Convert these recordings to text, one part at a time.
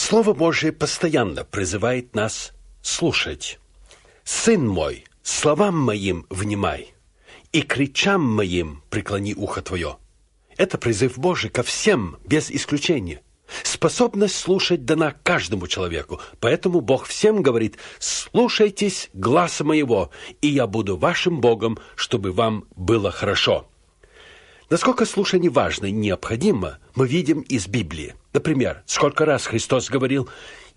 Слово Божие постоянно призывает нас слушать. «Сын мой, словам моим внимай, и к речам моим преклони ухо твое». Это призыв Божий ко всем, без исключения. Способность слушать дана каждому человеку, поэтому Бог всем говорит: «Слушайтесь гласа моего, и я буду вашим Богом, чтобы вам было хорошо». Насколько слушание важно и необходимо, мы видим из Библии. Например, сколько раз Христос говорил: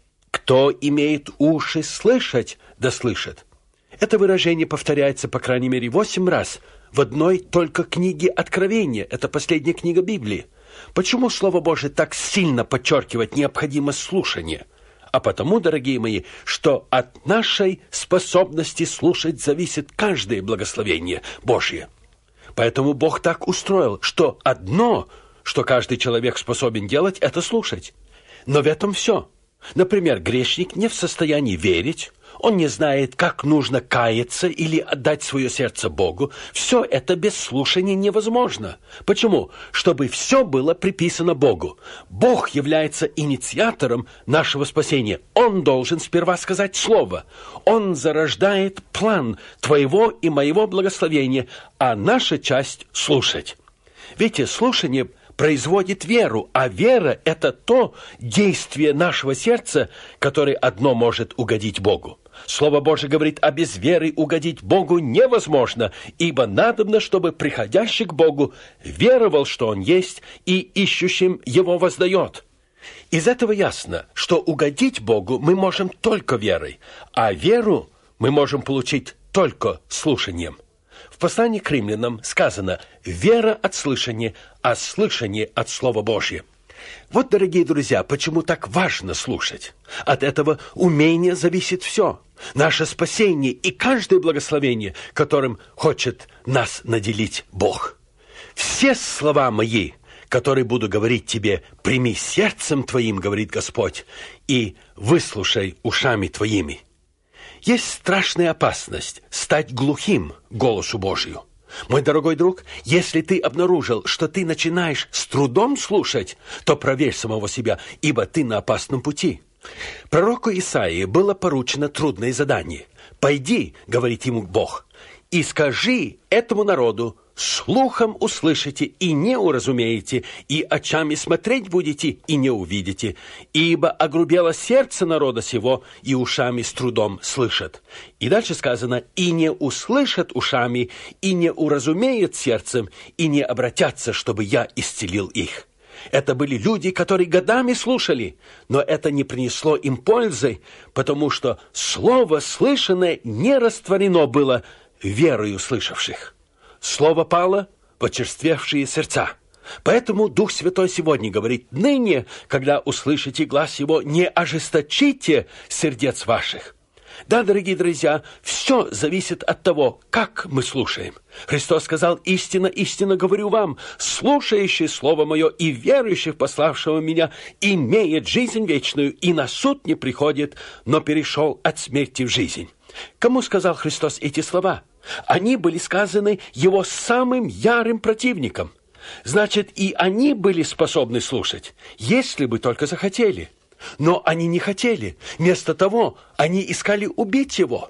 «Кто имеет уши слышать, да слышит». Это выражение повторяется, по крайней мере, 8 раз в одной только книге Откровения. Это последняя книга Библии. Почему Слово Божие так сильно подчеркивает необходимость слушания? А потому, дорогие мои, что от нашей способности слушать зависит каждое благословение Божье. Поэтому Бог так устроил, что одно, что каждый человек способен делать, это слушать. Но в этом все. Например, грешник не в состоянии верить, он не знает, как нужно каяться или отдать свое сердце Богу. Все это без слушания невозможно. Почему? Чтобы все было приписано Богу. Бог является инициатором нашего спасения. Он должен сперва сказать слово. Он зарождает план твоего и моего благословения, а наша часть — слушать. Видите, слушание производит веру, а вера — это то действие нашего сердца, которое одно может угодить Богу. Слово Божие говорит: «А без веры угодить Богу невозможно, ибо надобно, чтобы приходящий к Богу веровал, что Он есть, и ищущим Его воздает». Из этого ясно, что угодить Богу мы можем только верой, а веру мы можем получить только слушанием. В послании к римлянам сказано: «Вера от слышания, а слышание от Слова Божьего». Вот, дорогие друзья, почему так важно слушать. От этого умения зависит все. Наше спасение и каждое благословение, которым хочет нас наделить Бог. «Все слова мои, которые буду говорить тебе, прими сердцем твоим, говорит Господь, и выслушай ушами твоими». Есть страшная опасность стать глухим к голосу Божию. Мой дорогой друг, если ты обнаружил, что ты начинаешь с трудом слушать, то проверь самого себя, ибо ты на опасном пути. Пророку Исаии было поручено трудное задание. «Пойди, — говорит ему Бог, — и скажи этому народу: слухом услышите и не уразумеете, и очами смотреть будете и не увидите, ибо огрубело сердце народа сего, и ушами с трудом слышат». И дальше сказано: «И не услышат ушами, и не уразумеют сердцем, и не обратятся, чтобы я исцелил их». Это были люди, которые годами слушали, но это не принесло им пользы, потому что слово слышанное не растворено было верою слышавших. Слово пало в очерствевшие сердца. Поэтому Дух Святой сегодня говорит: «Ныне, когда услышите глас Его, не ожесточите сердец ваших». Да, дорогие друзья, все зависит от того, как мы слушаем. Христос сказал: «Истинно, истинно говорю вам, слушающий Слово Мое и верующий в пославшего Меня имеет жизнь вечную, и на суд не приходит, но перешел от смерти в жизнь». Кому сказал Христос эти слова? Они были сказаны Его самым ярым противникам. Значит, и они были способны слушать, если бы только захотели. Но они не хотели. Вместо того, они искали убить Его.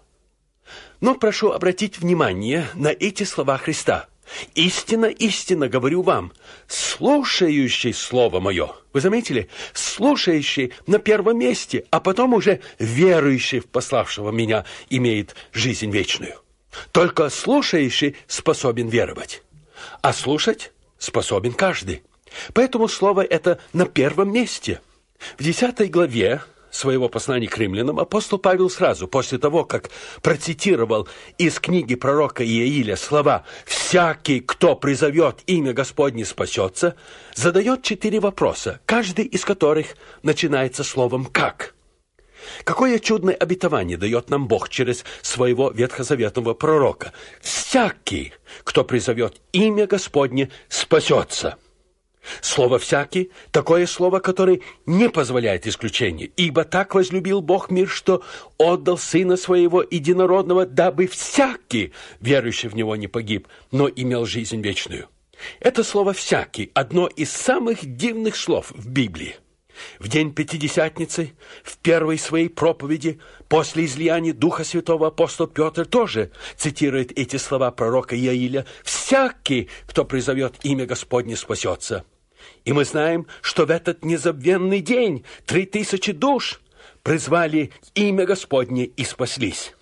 Но прошу обратить внимание на эти слова Христа. «Истинно, истинно говорю вам, слушающий Слово Мое». Вы заметили? Слушающий на первом месте, а потом уже верующий в пославшего Меня имеет жизнь вечную. Только слушающий способен веровать, а слушать способен каждый. Поэтому слово это на первом месте. В 10 главе своего послания к римлянам апостол Павел сразу после того, как процитировал из книги пророка Иаиля слова «Всякий, кто призовет имя Господне, спасется», задает 4 вопроса, каждый из которых начинается словом «как». Какое чудное обетование дает нам Бог через своего ветхозаветного пророка. «Всякий, кто призовет имя Господне, спасется». Слово «всякий» — такое слово, которое не позволяет исключения. «Ибо так возлюбил Бог мир, что отдал Сына Своего Единородного, дабы всякий, верующий в Него, не погиб, но имел жизнь вечную». Это слово «всякий» — одно из самых дивных слов в Библии. В день Пятидесятницы, в первой своей проповеди, после излияния Духа Святого, апостол Петр тоже цитирует эти слова пророка Иаиля: «Всякий, кто призовет имя Господне, спасется». И мы знаем, что в этот незабвенный день 3000 душ призвали имя Господне и спаслись.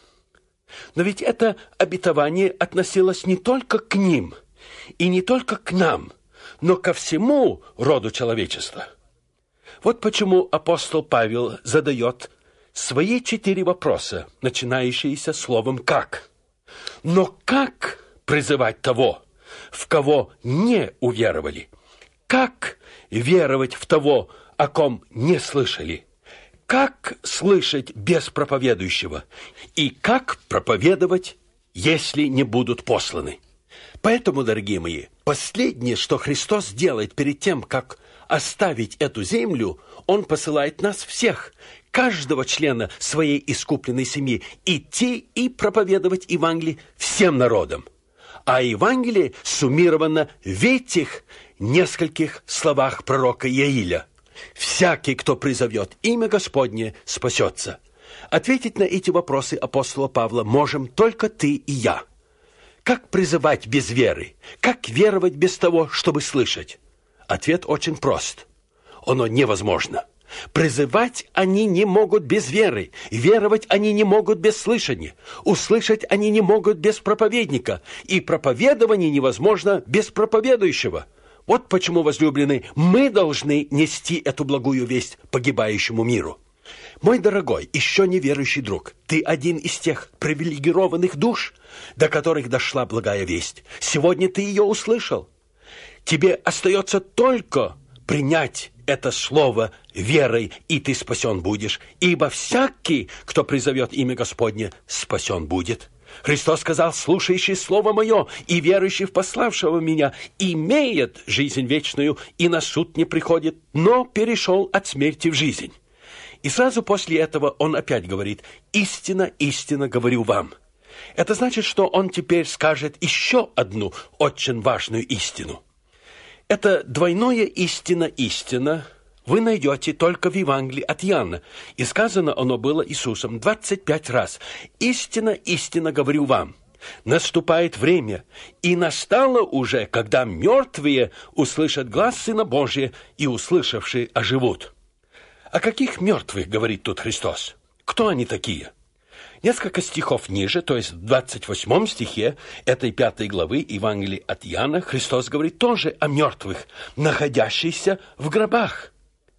Но ведь это обетование относилось не только к ним и не только к нам, но ко всему роду человечества. Вот почему апостол Павел задает свои 4 вопроса, начинающиеся словом «как». Но как призывать того, в кого не уверовали? Как веровать в того, о ком не слышали? Как слышать без проповедующего? И как проповедовать, если не будут посланы? Поэтому, дорогие мои, последнее, что Христос делает перед тем, как оставить эту землю, Он посылает нас всех, каждого члена своей искупленной семьи, идти и проповедовать Евангелие всем народам. А Евангелие суммировано в этих нескольких словах пророка Иаиля: «Всякий, кто призовет имя Господне, спасется». Ответить на эти вопросы апостола Павла можем только ты и я. Как призывать без веры? Как веровать без того, чтобы слышать? Ответ очень прост. Оно невозможно. Призывать они не могут без веры, веровать они не могут без слышания, услышать они не могут без проповедника, и проповедование невозможно без проповедующего. Вот почему, возлюбленные, мы должны нести эту благую весть погибающему миру. Мой дорогой, еще неверующий друг, ты один из тех привилегированных душ, до которых дошла благая весть. Сегодня ты ее услышал. Тебе остается только принять это слово верой, и ты спасен будешь. Ибо всякий, кто призовет имя Господне, спасен будет. Христос сказал: слушающий слово мое и верующий в пославшего меня имеет жизнь вечную, и на суд не приходит, но перешел от смерти в жизнь. И сразу после этого он опять говорит: истинно, истинно говорю вам. Это значит, что он теперь скажет еще одну очень важную истину. Это двойное истина вы найдете только в Евангелии от Иоанна. И сказано оно было Иисусом 25 раз. «Истинно, истинно говорю вам, наступает время, и настало уже, когда мертвые услышат глас Сына Божия, и услышавшие оживут». О каких мертвых говорит тут Христос? Кто они такие? Несколько стихов ниже, то есть в 28 стихе этой 5 главы Евангелия от Иоанна, Христос говорит тоже о мертвых, находящихся в гробах.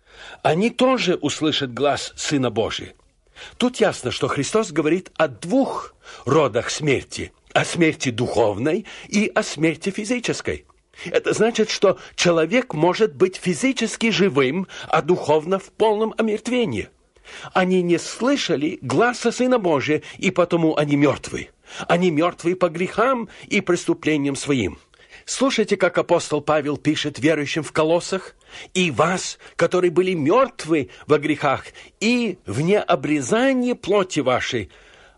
Они тоже услышат глас Сына Божия. Тут ясно, что Христос говорит о 2 родах смерти: о смерти духовной и о смерти физической. Это значит, что человек может быть физически живым, а духовно в полном омертвении. Они не слышали гласа Сына Божия, и потому они мертвы. Они мертвы по грехам и преступлениям своим. Слушайте, как апостол Павел пишет верующим в Колоссах: «И вас, которые были мертвы во грехах и в необрезании плоти вашей,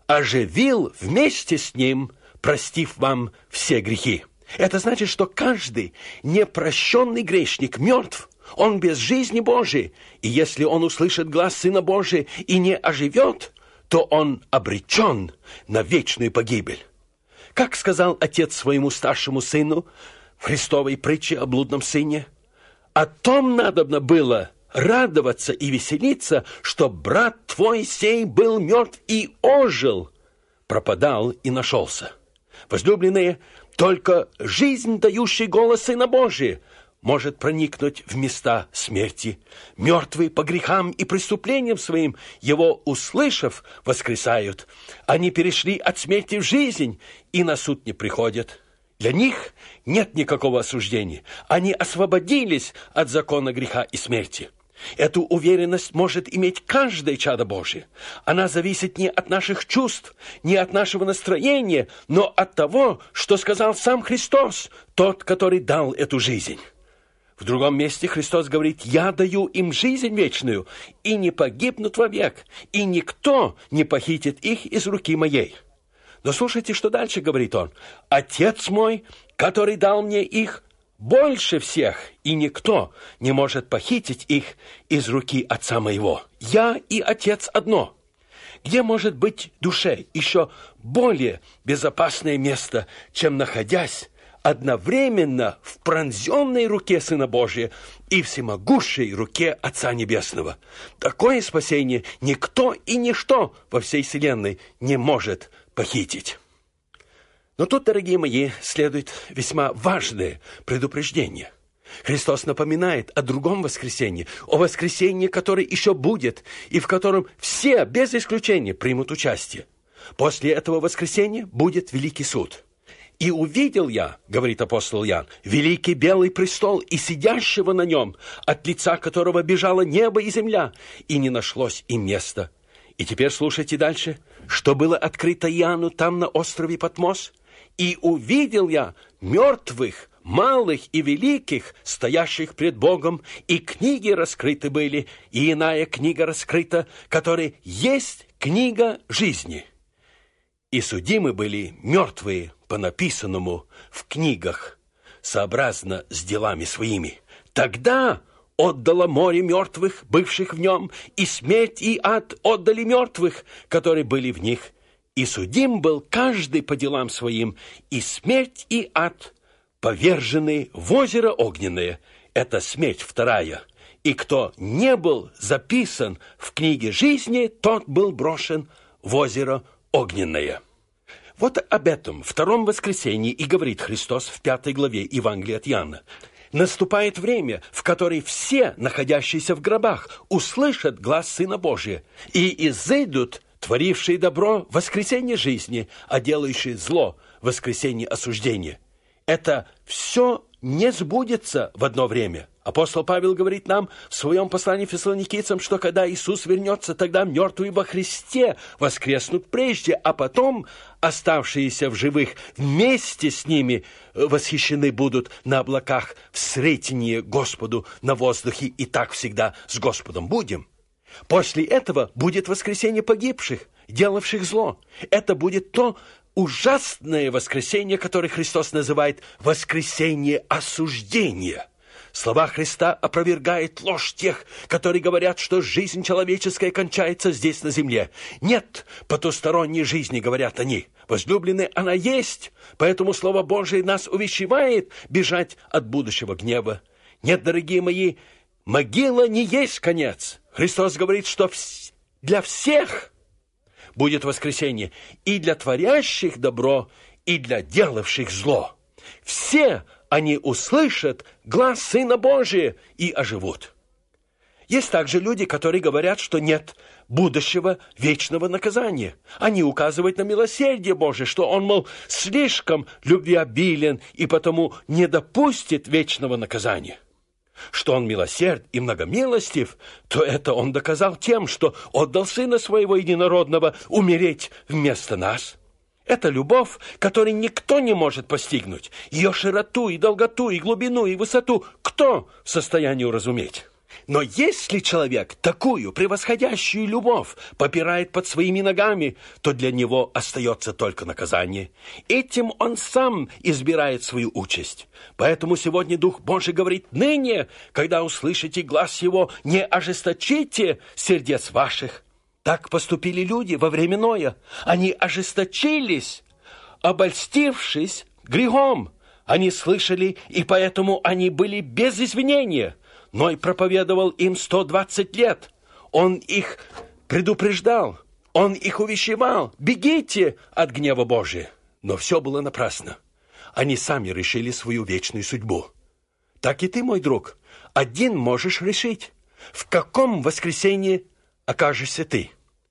оживил вместе с ним, простив вам все грехи». Это значит, что каждый непрощенный грешник мертв, он без жизни Божией, и если он услышит глас Сына Божия и не оживет, то он обречен на вечную погибель. Как сказал отец своему старшему сыну в Христовой притче о блудном сыне: «О том надобно было радоваться и веселиться, что брат твой сей был мертв и ожил, пропадал и нашелся». Возлюбленные, только жизнь, дающий голос Сына Божия, может проникнуть в места смерти. Мертвые по грехам и преступлениям своим, его услышав, воскресают. Они перешли от смерти в жизнь и на суд не приходят. Для них нет никакого осуждения. Они освободились от закона греха и смерти. Эту уверенность может иметь каждое чадо Божие. Она зависит не от наших чувств, не от нашего настроения, но от того, что сказал сам Христос, тот, который дал эту жизнь. В другом месте Христос говорит: «Я даю им жизнь вечную, и не погибнут вовек, и никто не похитит их из руки моей». Но слушайте, что дальше говорит он: «Отец мой, который дал мне их, больше всех, и никто не может похитить их из руки Отца моего. Я и Отец одно. Где может быть душе еще более безопасное место, чем находясь одновременно в пронзенной руке Сына Божия и всемогущей руке Отца Небесного? Такое спасение никто и ничто во всей вселенной не может похитить. Но тут, дорогие мои, следует весьма важное предупреждение. Христос напоминает о другом воскресении, о воскресении, которое еще будет, и в котором все, без исключения, примут участие. После этого воскресения будет великий суд. «И увидел я, — говорит апостол Иоанн, — великий белый престол и сидящего на нем, от лица которого бежало небо и земля, и не нашлось им места». И теперь слушайте дальше, что было открыто Иоанну там на острове Патмос. «И увидел я мертвых, малых и великих, стоящих пред Богом, и книги раскрыты были, и иная книга раскрыта, которая есть книга жизни. И судимы были мертвые по написанному в книгах, сообразно с делами своими. Тогда отдало море мертвых, бывших в нем, и смерть и ад отдали мертвых, которые были в них. И судим был каждый по делам своим, и смерть и ад повержены в озеро огненное». Это смерть вторая. «И кто не был записан в книге жизни, тот был брошен в озеро огненное». Вот об этом втором воскресении и говорит Христос в 5 главе Евангелия от Иоанна. Наступает время, в которое все, находящиеся в гробах, услышат глас Сына Божия и изыдут, творившие добро, воскресение жизни, а делающие зло, воскресение осуждения. Это все не сбудется в одно время. Апостол Павел говорит нам в своем послании фессалоникийцам, что когда Иисус вернется, тогда мертвые во Христе воскреснут прежде, а потом оставшиеся в живых вместе с ними восхищены будут на облаках в сретении Господу на воздухе, и так всегда с Господом будем. После этого будет воскресение погибших, делавших зло. Это будет то ужасное воскресение, которое Христос называет воскресение осуждения. Слова Христа опровергают ложь тех, которые говорят, что жизнь человеческая кончается здесь на земле. Нет потусторонней жизни, говорят они. Возлюбленные, она есть, поэтому Слово Божие нас увещевает бежать от будущего гнева. Нет, дорогие мои, могила не есть конец. Христос говорит, что для всех будет воскресение, и для творящих добро, и для делавших зло. Все они услышат глас Сына Божия и оживут. Есть также люди, которые говорят, что нет будущего вечного наказания. Они указывают на милосердие Божие, что Он, мол, слишком любвеобилен и потому не допустит вечного наказания. Что Он милосерд и многомилостив, то это Он доказал тем, что отдал Сына Своего Единородного умереть вместо нас. Это любовь, которую никто не может постигнуть. Ее широту и долготу, и глубину, и высоту кто в состоянии уразуметь? Но если человек такую превосходящую любовь попирает под своими ногами, то для него остается только наказание. Этим он сам избирает свою участь. Поэтому сегодня Дух Божий говорит: ныне, когда услышите глас Его, не ожесточите сердец ваших. Так поступили люди во время Ноя. Они ожесточились, обольстившись грехом. Они слышали, и поэтому они были без извинения. Ной проповедовал им 120 лет. Он их предупреждал, он их увещевал: бегите от гнева Божия. Но все было напрасно. Они сами решили свою вечную судьбу. Так и ты, мой друг, один можешь решить, в каком воскресенье окажешься ты.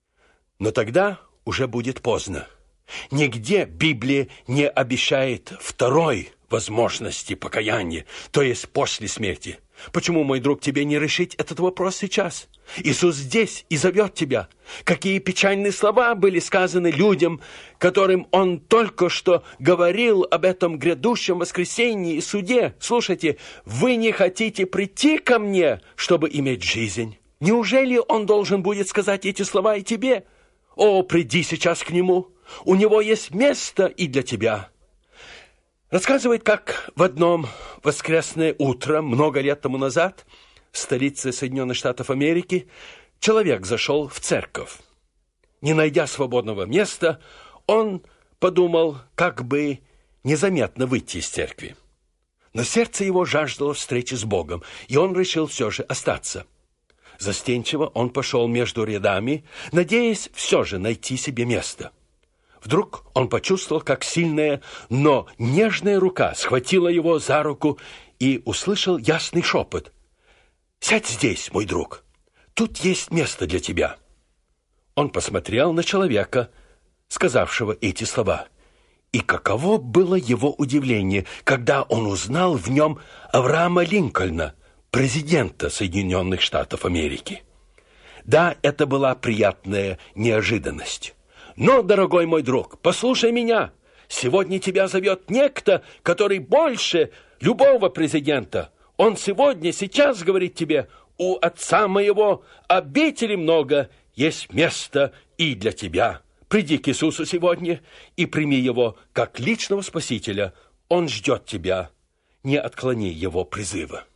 Но тогда уже будет поздно. Нигде Библия не обещает второй возможности покаяния, то есть после смерти. Почему, мой друг, тебе не решить этот вопрос сейчас? Иисус здесь и зовет тебя. Какие печальные слова были сказаны людям, которым Он только что говорил об этом грядущем воскресении и суде. Слушайте, вы не хотите прийти ко мне, чтобы иметь жизнь? Неужели Он должен будет сказать эти слова и тебе? О, приди сейчас к Нему. У Него есть место и для тебя. Рассказывает, как в одном воскресное утро, много лет тому назад, в столице Соединенных Штатов Америки, человек зашел в церковь. Не найдя свободного места, он подумал, как бы незаметно выйти из церкви. Но сердце его жаждало встречи с Богом, и он решил все же остаться. Застенчиво он пошел между рядами, надеясь все же найти себе место. Вдруг он почувствовал, как сильная, но нежная рука схватила его за руку и услышал ясный шепот. «Сядь здесь, мой друг, тут есть место для тебя». Он посмотрел на человека, сказавшего эти слова. И каково было его удивление, когда он узнал в нем Авраама Линкольна, президента Соединенных Штатов Америки. Да, это была приятная неожиданность. Но, дорогой мой друг, послушай меня. Сегодня тебя зовет некто, который больше любого президента. Он сегодня, сейчас говорит тебе: у отца моего обители много, есть место и для тебя. Приди к Иисусу сегодня и прими его как личного спасителя. Он ждет тебя. Не отклони его призыва.